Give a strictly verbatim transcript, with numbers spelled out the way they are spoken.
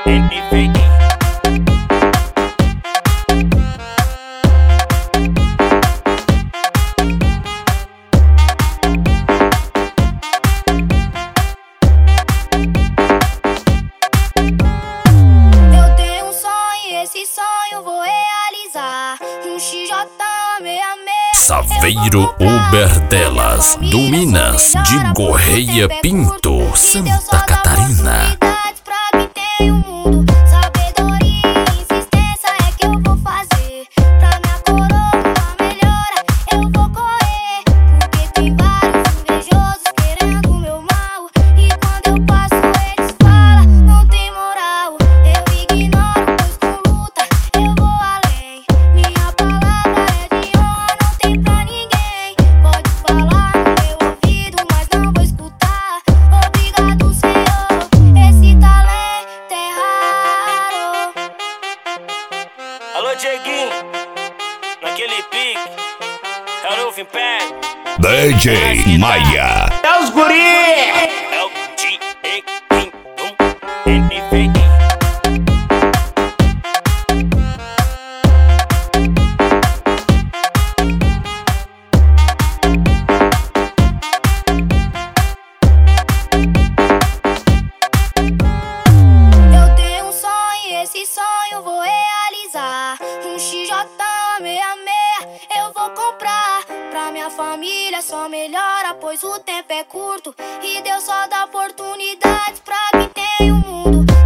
Saveiro Uber delas, do Minas, de Correia Pinto, Santa Catarina. Alô, Dieguinho, naquele pique, é o novo Império. D J Maia. É os guri! É o Dieguinho, N V I. Eu tenho um sonho e esse sonho vou realizar. Um X J sessenta e seis eu vou comprar. Pra minha família só melhora, pois o tempo é curto e Deus só dá oportunidades pra quem tem o mundo.